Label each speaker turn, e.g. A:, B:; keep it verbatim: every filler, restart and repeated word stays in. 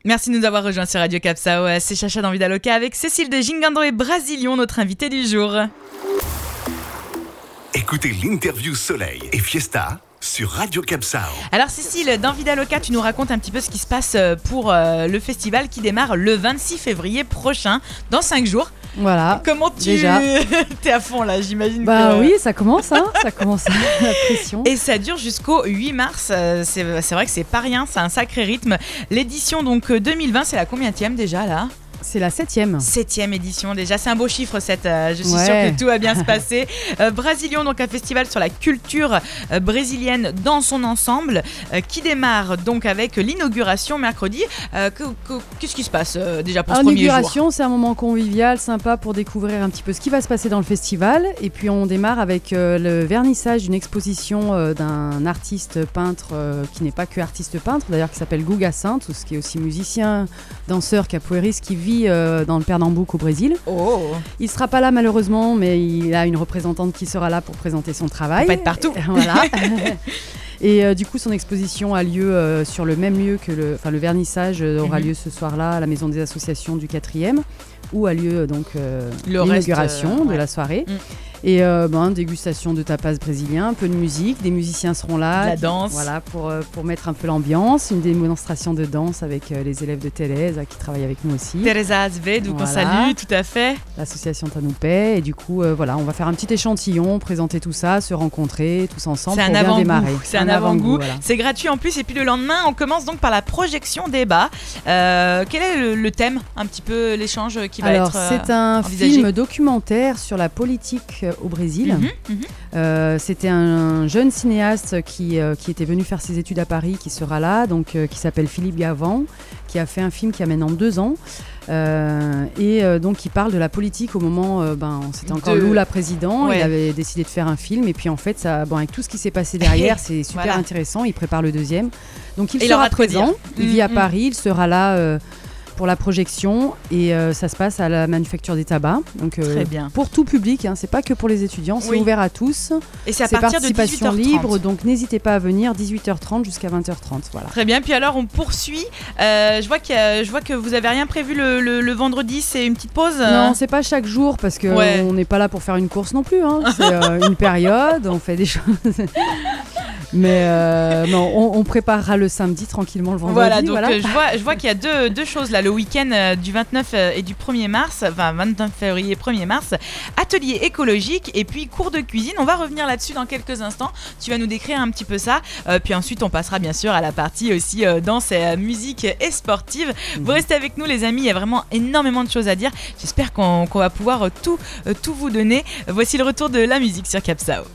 A: Merci de nous avoir rejoints sur Radio Capsao. C'est Chacha dans Vida Loca avec Cécile de Gingando et Brasilion, notre invitée du jour.
B: Écoutez l'interview Soleil et Fiesta sur Radio Capsao.
A: Alors Cécile, dans Vida Loca, tu nous racontes un petit peu ce qui se passe pour euh, le festival qui démarre le vingt-six février prochain, dans cinq jours.
C: Voilà.
A: Comment tu
C: déjà.
A: T'es à fond là, j'imagine.
C: Bah
A: que...
C: oui, ça commence, hein. Ça commence la pression.
A: Et ça dure jusqu'au huit mars. C'est, c'est vrai que c'est pas rien, c'est un sacré rythme. L'édition donc deux mille vingt, c'est la combienième déjà là?
C: C'est la septième.
A: Septième édition déjà, c'est un beau chiffre cette. Euh, je suis
C: ouais.
A: sûre que tout va bien se passer. Euh, Brasilion, donc un festival sur la culture euh, brésilienne dans son ensemble, euh, qui démarre donc avec l'inauguration mercredi. Euh, que, que, qu'est-ce qui se passe euh, déjà pour Alors, ce premier jour?
C: L'inauguration, c'est un moment convivial, sympa pour découvrir un petit peu ce qui va se passer dans le festival. Et puis on démarre avec euh, le vernissage d'une exposition euh, d'un artiste peintre euh, qui n'est pas que artiste peintre, d'ailleurs qui s'appelle Guga Santos, qui est aussi musicien, danseur, capoeiriste, qui vit Euh, dans le Pernambouc au Brésil.
A: Oh.
C: Il sera pas là malheureusement, mais il a une représentante qui sera là pour présenter son travail.
A: On peut être partout.
C: Voilà. Et euh, du coup, son exposition a lieu euh, sur le même lieu que le, enfin le vernissage euh, aura mm-hmm. lieu ce soir-là à la Maison des Associations du quatrième, où a lieu donc euh,
A: le
C: l'inauguration
A: reste, euh,
C: de
A: ouais.
C: la soirée.
A: Mm.
C: Et euh, ben, dégustation de tapas brésilien, un peu de musique, des musiciens seront là.
A: La
C: qui,
A: danse.
C: Voilà, pour, euh, pour mettre un peu l'ambiance, une démonstration de danse avec euh, les élèves de Thérèse qui travaillent avec nous aussi.
A: Teresa Azevedo,
C: voilà.
A: qu'on salue, tout à fait.
C: L'association Tanoupé. Et du coup, euh, voilà, on va faire un petit échantillon, présenter tout ça, se rencontrer tous ensemble
A: C'est
C: pour
A: un
C: bien
A: avant-goût.
C: démarrer.
A: C'est un, un avant-goût. avant-goût
C: voilà.
A: C'est gratuit en plus. Et puis le lendemain, on commence donc par la projection débat. Euh, quel est le, le thème, un petit peu l'échange qui va
C: Alors,
A: être euh,
C: c'est un
A: envisagé.
C: film documentaire sur la politique au Brésil.
A: Mm-hmm. Mmh.
C: Euh, c'était un jeune cinéaste qui, euh, qui était venu faire ses études à Paris, qui sera là, donc, euh, qui s'appelle Philippe Gavan, qui a fait un film qui a maintenant deux ans. Euh, et euh, donc qui parle de la politique au moment, euh, ben, c'était encore de... Lula président, ouais. Il avait décidé de faire un film et puis en fait, ça, bon, avec tout ce qui s'est passé derrière, c'est super voilà. intéressant, il prépare le deuxième. Donc il et sera présent, il mmh, vit à mmh. Paris, il sera là euh, pour la projection et euh, ça se passe à la Manufacture des Tabacs. Donc, euh,
A: Très bien.
C: Pour tout public, hein, c'est pas que pour les étudiants, c'est oui. ouvert à tous.
A: Et c'est à
C: c'est
A: partir de
C: participation
A: dix-huit heures trente.
C: libre, donc n'hésitez pas à venir dix-huit heures trente jusqu'à vingt heures trente. Voilà.
A: Très bien, puis alors on poursuit. Euh, je, vois qu'il y a, je vois que vous avez rien prévu le, le, le vendredi, c'est une petite pause euh...
C: Non, c'est pas chaque jour parce qu'on ouais. n'est pas là pour faire une course non plus. Hein. C'est euh, une période, on fait des choses. Mais euh, non, on, on préparera le samedi tranquillement le vendredi.
A: Voilà, donc
C: voilà.
A: Euh, je vois, je vois qu'il y a deux, deux choses là, le week-end euh, du vingt-neuf et du premier mars, enfin vingt-neuf février et premier mars, atelier écologique et puis cours de cuisine. On va revenir là-dessus dans quelques instants. Tu vas nous décrire un petit peu ça. Euh, puis ensuite, on passera bien sûr à la partie aussi euh, danse et euh, musique et sportive. Mmh. Vous restez avec nous les amis, il y a vraiment énormément de choses à dire. J'espère qu'on, qu'on va pouvoir euh, tout, euh, tout vous donner. Voici le retour de la musique sur Capsao.